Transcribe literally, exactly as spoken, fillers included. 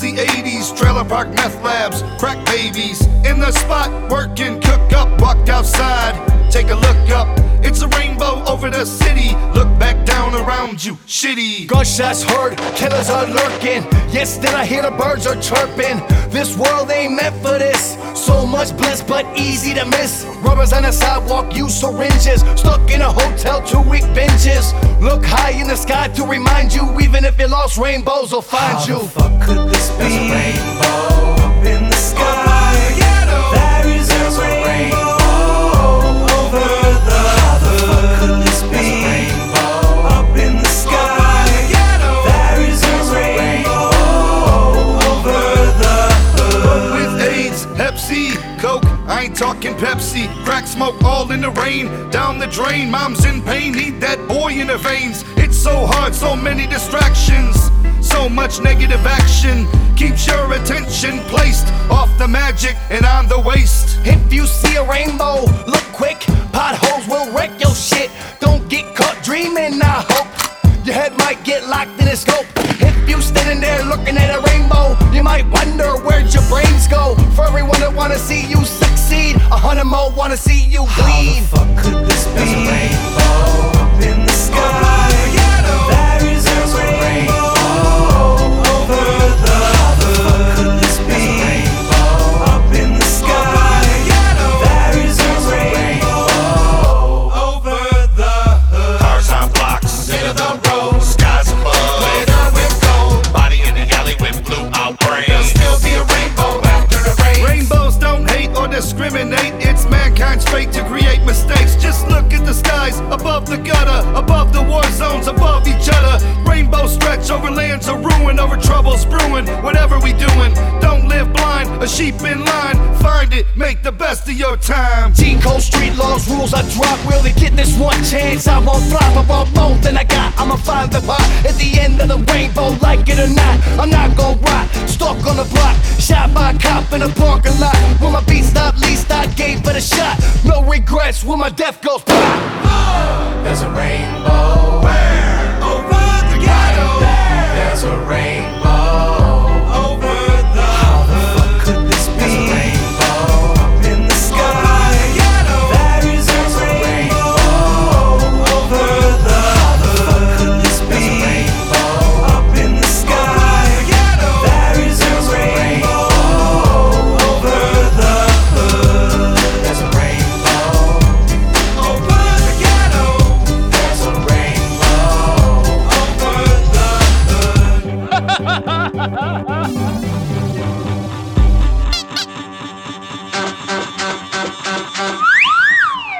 the eighties, trailer park meth labs, crack babies in the spot, working, cook up, walk outside, take a look up. It's a rainbow over the city. Look back down around you, shitty. Gunshots heard, killers are lurking. Yes, then I hear the birds are chirping. This world ain't meant for this. So much bliss, but easy to miss. Rubbers on the sidewalk, use syringes. Stuck in a hotel, two-week binges. Look high in the sky to remind you, even if you lost, rainbows will find How you. How the fuck could this be? There's a rainbow up in the sky. There is a rainbow over the hood. Could this be? Up in the sky. There is a rainbow over the hood. With AIDS, Pepsi, Coke, I ain't talking Pepsi. Crack smoke all in the rain, down the drain. Mom's in pain, need that boy in her veins. It's so hard, so many distractions, so much negative action. Keeps your attention placed off the magic and on the waste. If you see a rainbow, look quick. Potholes will wreck your shit. Don't get caught dreaming, I hope. Your head might get locked in a scope. If you standing there looking at a rainbow, you might wonder where'd your brains go. For everyone that wanna see you succeed, a hundred more wanna see you bleed. How the fuck could this be? There's a rainbow up in the sky. There is a rainbow over the hood. Could this be? Up in the sky. There is a rainbow over the hood. Cars on blocks, into the road, skies above, glitter with gold. Body in the alley with blue out brains. There'll still be a rainbow after the rain. Rainbows don't hate or discriminate. It's mankind's fate to create mistakes. Just look at the skies above the gutter, above the war zones, above each other. Rainbows stretch over lands of ruin, over troubles brewing. Whatever we doing, don't live blind, a sheep in line. Find it, make the best of your time. G-code, street laws, rules I drop. Will they get this one chance? I won't flop. I want more than I got. I'ma find the pot at the end of the rainbow, like it or not. I'm not gon' rot, stalk on the block, shot by a cop in a parking lot. When my beat stopped, least I gave it a shot. No regrets when my death goes.